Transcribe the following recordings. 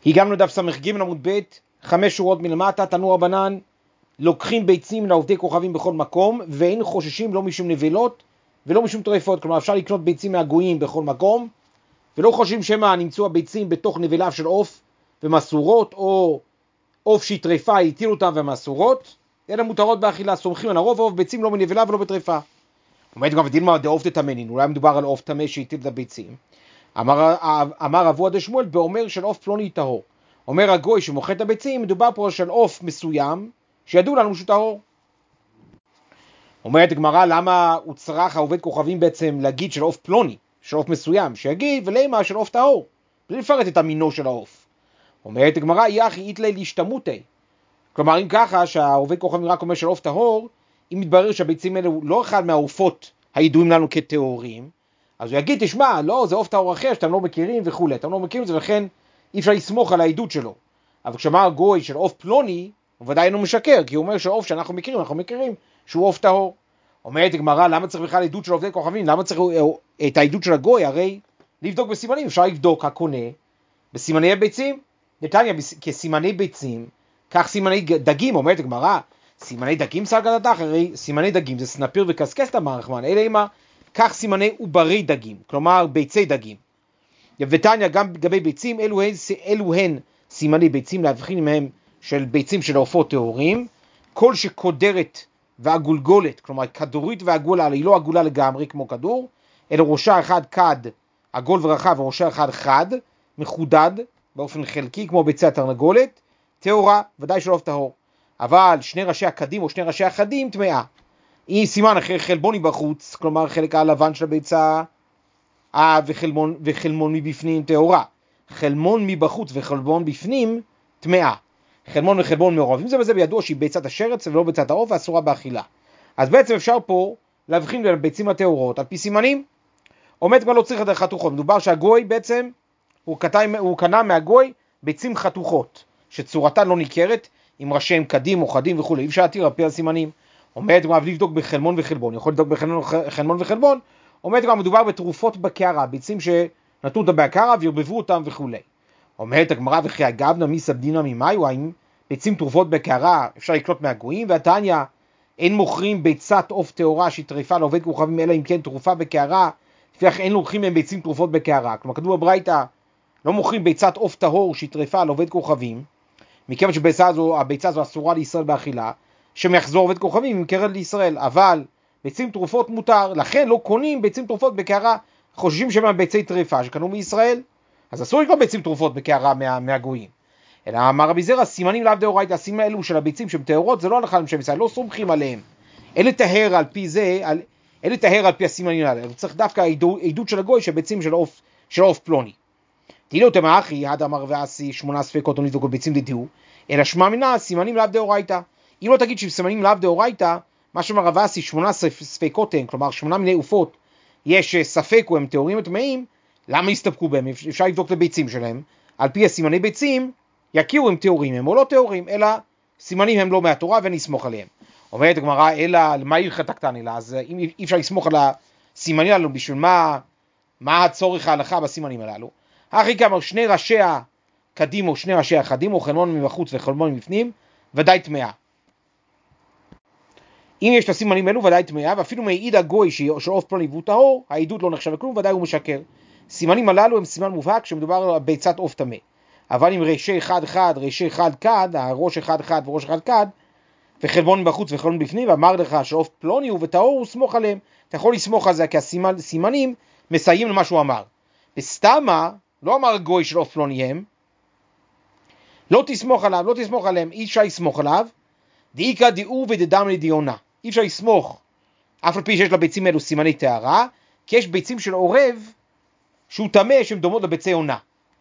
הגענו לדף ס"ג עמוד ב' 5 שורות מלמטה. תנו רבנן, לוקחים ביצים לעובדי כוכבים בכל מקום, ואין חוששים לא משום נבלות ולא משום טרפות. כלומר, אפשר לקנות ביצים מהגויים בכל מקום, ולא חושבים שמה נמצאו הביצים בתוך נבליו של עוף ומסורות, או עוף שהיא טרפה, הטילו אותם ומסורות, אלא מותרות באכילה. סומכים על הרוב, עוף ביצים לא מנבלה ולא בטרפה. אומרת גם דילמה דעוף דתמנין, אולי מדובר על עוף טמא שהטיל את הביצים. אמר אבוה דשמואל באומר של עוף פלוני טהור. אומר הגוי שמוכר את הביצים, מדובר פה של עוף מסוים שידעו לנו שהוא טהור. אומרת הגמרא, למה הוא צריך העובד כוכבים בעצם להגיד של עוף פלוני, של עוף מסוים, שיגיד ולמה של עוף טהור, בלי לפרט את המינו של העוף. אומרת הגמרא, יחי איתלי להשתמותי. כלומר, אם ככה שהעובד כוכבים רק אומר של עוף טהור, אם מתברר שהביצים האלה הוא לא אחד מהעופות הידועים לנו כטהורים, אז הוא יגיד, תשמע, לא, זה עוף טהור אחר שאתם לא מכירים וכו'. אתם לא מכירים את זה, ולכן אי אפשר לסמוך על העדות שלו. אבל כשאמר גוי של עוף פלוני, הוא ודאי אינו משקר, כי הוא אומר שעוף שאנחנו מכירים שהוא עוף טהור. אומרת הגמרא, למה צריך בכלל עדות של עובדי כוכבים? למה צריך את העדות של הגוי? הרי לבדוק בסימנים, אפשר לבדוק הקונה בסימני הביצים. נתניה, כסימני ביצים, כך סימני דגים. אומרת הגמרא, סימני דגים סלגת התח, הרי סימני דגים זה סנפיר וקסקס תמרחמן, אלא אימה, כך סימני עוברי דגים, כלומר ביצי דגים. ותניה, גם לגבי ביצים, אלו הן סימני ביצים, להבחין מהם של ביצים של עופות טהורים. כל שקודרת והגולגולת, כלומר כדורית ועגולה, היא לא עגולה לגמרי כמו כדור, אלא ראשה אחד קד, עגול ורחב, וראשה אחד חד, מחודד באופן חלקי, כמו ביצי התרנגולת, טהורה, ודאי של עוף טהור. אבל שני ראשי הקדים או שני ראשי החדים טמאה. היא סימן אחרי חלבון מבחוץ, כלומר חלק הלבן של הביצה, וחלמון מבפנים טהורה. חלמון מבחוץ וחלבון בפנים טמאה. חלמון וחלבון מעורבים זה בזה, בידוע שהיא ביצת השרץ ולא ביצת העוף ואסורה באכילה. אז בעצם אפשר פה להבחין בין הביצים הטהורות על פי סימנים. אומרת כבר לא צריך את החתוכות. מדובר שהגוי בעצם, הוא קנה מהגוי ביצים חתוכות, שצורתן לא ניכרת, עם ראשיהם קדים או חדים וכו'. אי אפשר להתיר על פי הסימנים. אומרת כבר לבדוק בחלמון וחלבון. יכול לבדוק בחלמון וחלבון. אומרת כבר מדובר בתרופות בקערה, ביצים שנתנו אותם בקערה והרבבו אותם וכו'. אומרת הגמרא, וכי אגבנה מי סבדינה ממיו, האם ביצים תרופות בקערה אפשר לקנות מהגויים? והתניא, אין מוכרים ביצת עוף טהורה שהיא טרפה לעובד כוכבים, אלא אם כן תרופה בקערה, לפיכך אין לוקחים מהם ביצים תרופות בקערה. כלומר, כתוב בברייתא, לא מוכרים ביצת עוף טהור שהיא טרפה לעובד כוכבים, מכיוון שהביצה הזו אסורה לישראל באכילה, שמחזור עובד כוכבים נמכרת לישראל, אבל ביצים תרופות מותר, לכן לא קונים ביצים תרופות בקערה, חוששים שהם ביצי טרפה שקנו מישראל, אז אסור לקנות ביצים תרופות בקערה מהגויים. אלא אמר רבי זרע, סימנים לאו דאורייתא, הסימנים האלו של הביצים שהן טהורות, זה לא הלכה למשל ישראל, לא סומכים עליהם. אין לטהר על פי זה, אין לטהר על פי הסימנים האלה, צריך דווקא עדות של הגוי שהביצים של עוף פלוני. תהילו תמה אחי, עד אמר ועשי 8 ספקות או נבדקות ביצים דתיהו, אלא שמע מנה סימנים לאו דאורייתא. אם לא תגיד שסימנים לאו דאורייתא, מה שאומר רב ועשי 8 ספקות הן, כלומר 8 מיני עופות, יש ספק או הם טהורים וטמאים, למה יסתפקו בהם? אפשר לבדוק את הביצים שלהם, על פי הסימני ביצים, יכירו אם טהורים הם או לא טהורים, אלא סימנים הם לא מהתורה ונסמוך עליהם. אומרת הגמרא, אלא מה הלכת קטן, אלא אז אם אי אפשר לסמוך על הסימנים הללו, בשביל מה הצורך ההלכה בסימנים הללו? אחי כאמר, שני ראשי הקדים או שני ראשי החדים, או חלמון מבחוץ וחלמון מבפנים, ודאי טמאה. אם יש את הסימנים אלו, ודאי טמאה, ואפילו מעיד הגוי שעוף פלוני והוא טהור, העדות לא נחשב לכלום, ודאי הוא משקר. סימנים הללו הם סימן מובהק שמדובר על ביצת עוף טמא. אבל אם ראשי אחד אחד, ראשי אחד כד, הראש אחד אחד וראש אחד כד, וחלבון מבחוץ וחלבון בפנים, ואמר לך שעוף פלוני הוא וטהור, הוא סמוך עליהם. אתה יכול לסמוך על זה, כי הסימנים מסייעים למה שהוא אמר. בסתמה, לא אמר גוי של עוף פלוני הם, לא תסמוך עליהם, אי אפשר לסמוך עליו, דאיקא דאו ודדם לדיונה. אי אפשר לסמוך, אף על פי שיש לביצים האלו סימני טהרה, כי יש ביצים של עורב, שהוא טמא, שהן דומות לביצי עונה.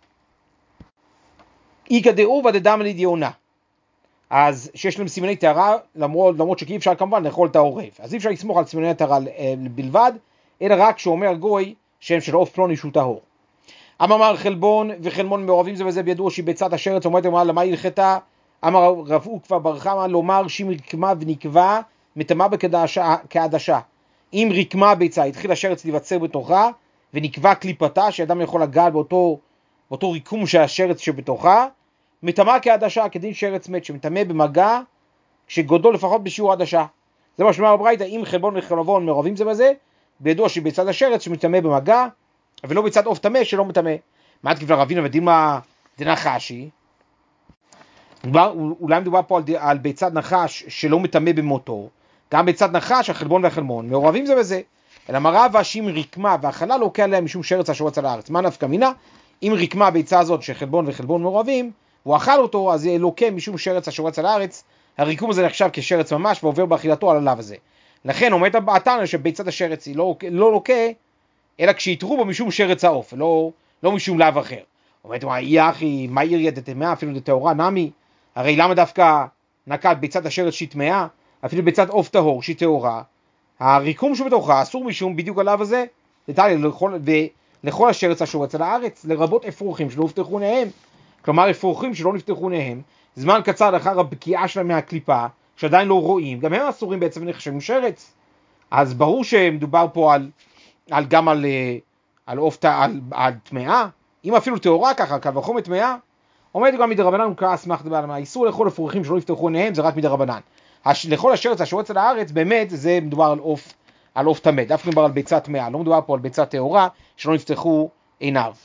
איקא דאו ודדם לדיונה. אז שיש להם סימני טהרה, למרות שכי אפשר כמובן לאכול את העורב. אז אי אפשר לסמוך על סימני טהרה בלבד, אלא רק שאומר גוי שהם של עוף פלוני שהוא טהור. אמר חלבון וחלמון מעורבים זה וזה, בידוע שהיא ביצת השרץ. אומרת אמרה למה הלכתה? אמר רב עוקבא בר חמא, לומר שאם רקמה ונקבע מטמאה כעדשה. אם רקמה הביצה התחיל השרץ להיווצר בתוכה ונקבע קליפתה, שאדם יכול לגעת באותו באותו ריקום של השרץ שבתוכה, מטמא כעדשה, כדין שרץ מת, שמטמא במגע, כשגודו לפחות בשיעור עדשה. זה מה שאומר בברייתא, אם חלבון וחלבון מעורבים זה בזה, בידוע שבצד השרץ שמטמא במגע, ולא בצד עוף טמא שלא מטמא. מה עד כבלה רבינה ודימה דנחשי? אולי מדובר פה על ביצת נחש שלא מטמא במותו, גם ביצת נחש, החלבון והחלמון, מעורבים זה בזה. אלא מראה והשם רקמה והחלל לוקה עליה משום שרץ השורץ על הארץ. מה נפקא מינה? אם רקמה הביצה הזאת שחלבון וחלבון מעורבים, הוא אכל אותו, אז זה לוקה משום שרץ השורץ על הארץ. הריקום הזה נחשב כשרץ ממש ועובר באכילתו על הלאו הזה. לכן אומרת התנא שביצת השרץ היא לא לוקה, אלא כשיתרו בו משום שרץ העוף, לא משום לאו אחר. אומרת, אחי, מה עיר ידתמה, אפילו לטהורה נמי? הרי למה דווקא נקט ביצת השרץ שהיא טמאה, אפילו ביצת עוף טהור שהיא טהורה? הריקום שבתוכה אסור משום בדיוק עליו הזה, לכל השרץ השורץ על הארץ, לרבות אפרוחים שלא נפתחו עיניהם. כלומר, אפרוחים שלא נפתחו עיניהם, זמן קצר לאחר הבקיעה שלהם מהקליפה, שעדיין לא רואים, גם הם אסורים בעצם ונחשבים שרץ. אז ברור שמדובר פה גם על טמאה, אם אפילו טהורה ככה, קל וחומר טמאה, עומד גם מדרבנן וכעס מחד בעלמא, איסור לאכול אפרוחים שלא נפתחו עיניהם, זה רק מדרבנן. לכל השרץ השורץ על הארץ, באמת זה מדובר על עוף טמא, דווקא מדובר על ביצה טמאה, לא מדובר פה על ביצה טהורה שלא נפתחו עיניו.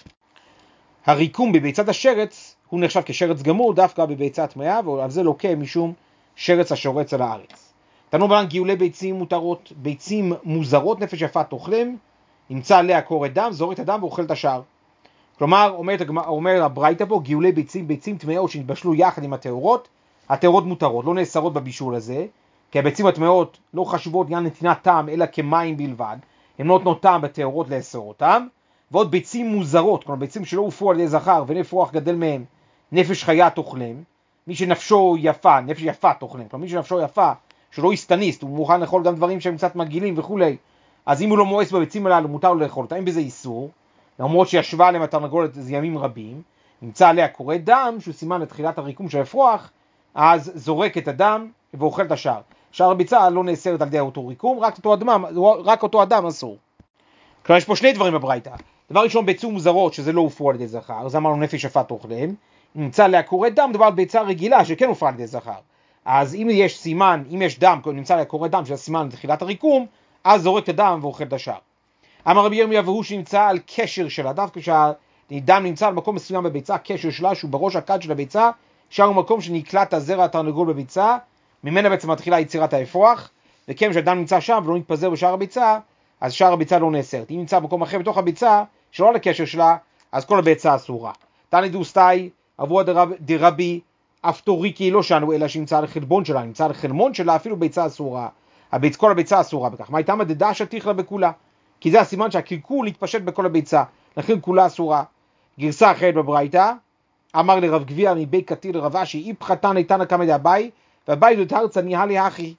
הריקום בביצת השרץ הוא נחשב כשרץ גמור דווקא בביצה טמאה, ועל זה לוקה משום שרץ השורץ על הארץ. תנו בלן גיולי ביצים מותרות, ביצים מוזרות, נפש יפה תאכלם, נמצא עליה קורא דם, זורק את הדם ואוכל את השאר. כלומר, אומר הברייתא פה, גיולי ביצים טמאות שנתבשלו יחד עם הטהורות, הטהורות מותרות, לא נאסרות בבישול הזה, כי הביצים הטמאות לא חשובות עניין נתינת טעם, אלא כמים בלבד, הן לא נותנות טעם בטהורות לאסור אותם, ועוד ביצים מוזרות, כלומר ביצים שלא הופרו על ידי זכר ונפש רוח גדל מהם, נפש חיה תאכלם, מי שנפשו יפה, נפש יפה תאכלם, כלומר מי שנפשו יפה, שלא יסתניסט, הוא מוכן לאכול גם דברים שהם קצת מגעילים וכולי, אז אם הוא לא מואס בביצים הללו, מותר לו לאכול אותם, אין בזה איסור, למרות שישבה עליהם התרנגולת ימים רבים, נמצא עליה קורא דם, שהוא סימן לתחילת הריקום של אפרוח, אז זורק את הדם ואוכל את השאר. שאר הביצה לא נאסרת על ידי אותו ריקום, רק אותו אדם אסור. כלומר, יש פה שני דברים בברייתא. דבר ראשון, ביצים מוזרות שזה לא הופרו על ידי זכר, זה אמרנו נפש יפה תאכלם, נמצא עליה קורא דם, דבר על ביצה רגילה שכן הופרה על ידי זכר. אז אם יש סימן, אם יש דם, נמצא עליה קורא דם, שזה סימן לתחילת הריקום, אז זורק את הדם ואוכל את השאר. אמר רבי ירמיה והוא שנמצא על קשר שלה, דווקא כשהדם נמצא על מקום מסוים בביצה, קשר שלה שהוא בראש הכד של הביצה, שם הוא מקום שנקלט הזרע התרנגול בביצה, ממנה בעצם מתחילה יצירת האפרוח, וכן כשהדם נמצא שם ולא נתפזר בשאר הביצה, אז שאר הביצה לא נאסרת. אם נמצא במקום אחר בתוך הביצה, שלא על הקשר שלה, אז כל הביצה אסורה. תני דוסטאי, אבוה דרבי, אפטוריקי לא שנו, אלא שנמצא על החלבון שלה, נמצא על החלמון שלה, אפילו ביצה אסורה. כל הביצה אסורה בכך. מה הייתה מדדה שתיכלה בכולה? כי זה הסימן שהקלקול התפשט בכל הביצה, לכן כולה אסורה. גרסה אחרת בברייתא, אמר לרב גביע מבי קטיר לרב אשי, איפכא תנא תנא קמא דאביי, והביי דתרצה ניהלי אחי.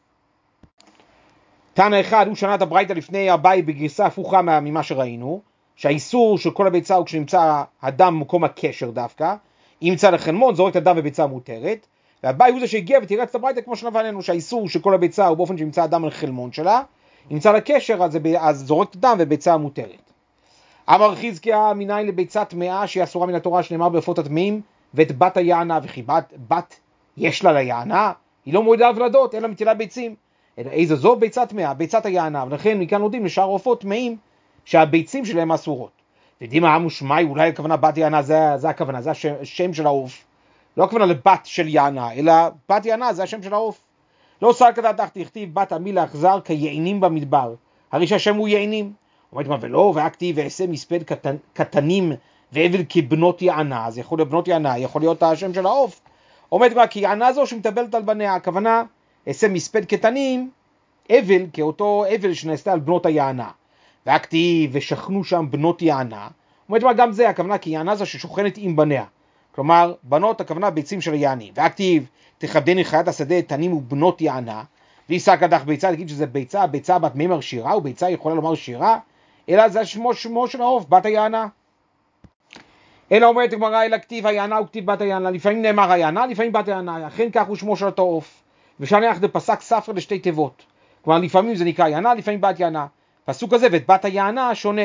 תנא אחד הוא שנה את הברייתא לפני אביי בגרסה הפוכה ממה שראינו, שהאיסור של כל הביצה הוא כשנמצא הדם במקום הקשר דווקא, אם נמצא לחלמון זורק את הדם בביצה מותרת, והביי הוא זה שהגיע ותירץ את הברייתא כמו שנבננו, שהאיסור של כל הביצה הוא באופן שנמצא הדם לחלמון שלה, נמצא לקשר אז זורק את הדם וביצה מותרת. אמר חזקיה מניין לביצה טמאה שהיא אסורה מן התורה שנאמר ברפואת הטמאים, ואת בת היענה, וכי בת יש לה ליענה, היא לא מועידה ולדות אלא מטילה ביצים. אלא איזו זו ביצה טמאה, ביצת היענה, ולכן מכאן יודעים לשאר עופות טמאים שהביצים שלהם אסורות. יודעים העם שמי, אולי הכוונה בת יענה, זה הכוונה, זה השם של העוף. לא הכוונה לבת של יענה, אלא בת יענה זה השם של העוף. לא שר כדעת תחתי הכתיב בת עמי לאכזר כיעינים במדבר, הרי שהשם הוא יעינים. אומרת מה ולא, והכתיב ועשה מספד קטנים והבל כבנות יענה, אז יכול להיות בנות יענה, יכול להיות השם של העוף. אומרת מה, כי יענה זו שמטבלת על בניה, הכוונה, עשה מספד קטנים, אבל כאותו אבל שנעשתה על בנות היענה. והכתיב ושכנו שם בנות יענה, אומרת מה גם זה, הכוונה כי יענה זו ששוכנת עם בניה. כלומר, בנות הכוונה ביצים של יעני. והכתיב תכבדני חיית השדה תנים ובנות יענה, וישא קדח ביצה, תגיד שזה ביצה בת מימר שירה, וביצה יכולה לומר שירה, אלא זה שמו של העוף, בת היענה. אלא אומרת הגמרא אלא כתיב היענה וכתיב בת היענה, לפעמים נאמר היענה, לפעמים בת היענה, אכן כך הוא שמו של אותו עוף. ושאני אחת פסק ספר לשתי תיבות. כלומר לפעמים זה נקרא יענה, לפעמים בת יענה. פסוק הזה ואת בת היענה שונה.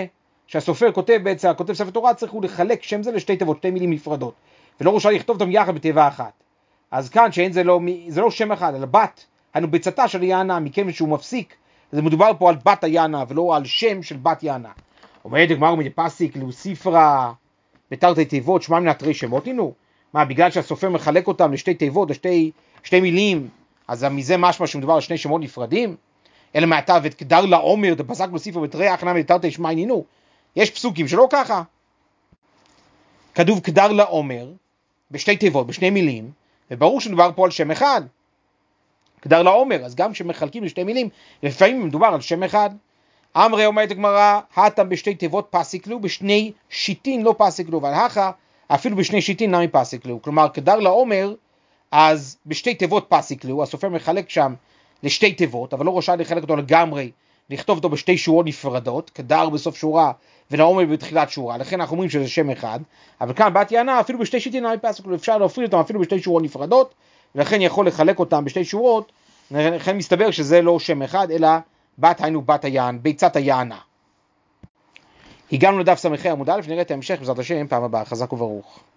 שהסופר כותב בעצם, כותב ספר תורה, צריך הוא לחלק שם זה לשתי תיבות, שתי מילים נפרדות, ולא רשאי לכתוב אותם יחד בתיבה אחת. אז כאן שאין זה לא שם אחד, אלא בת, היינו ביצתה של יענה, מכן שהוא מפסיק, אז מדובר פה על בת היענה, ולא על שם של בת יענה. אומרת הגמרא מדפסיק להוסיפרא בתרתי תיבות, שמע מן התרי שמות, הנה, מה, בגלל שהסופר מחלק אותם לשתי תיבות, לשתי מילים, אז מזה משמע שמדובר על שני שמות נפרדים? אלא מעתה וקדר לעומר דפסק בספר בתרי הכנה מתרתי שמע, הנה, יש פסוקים שלא ככה. כתוב קדר לעומר בשתי תיבות, בשני מילים, וברור שמדובר פה על שם אחד. קדר לעומר, אז גם כשמחלקים לשתי מילים, לפעמים מדובר על שם אחד. אמרי אומרת הגמרא, הטם בשתי תיבות פסיקלו, בשני שיטין לא פסיקלו, והלכה אפילו בשני שיטין נמי פסיקלו. כלומר, קדר לעומר, אז בשתי תיבות פסיקלו, הסופר מחלק שם לשתי תיבות, אבל לא רשאי לחלק אותו לגמרי, לכתוב אותו בשתי שורות נפרדות, קדר בסוף שורה ולעומר בתחילת שורה, לכן אנחנו אומרים שזה שם אחד, אבל כאן בת יענה אפילו בשתי שיטין נמי פסיקלו, אפשר להפריד אותם אפילו בשתי שורות נפרדות, ולכן יכול לחלק אותם בשתי שורות, לכן מסתבר שזה לא שם אחד, אלא בת היינו בת היען, ביצת היענה. הגענו לדף סמכי עמוד א', נראה את ההמשך בעזרת השם פעם הבאה, חזק וברוך.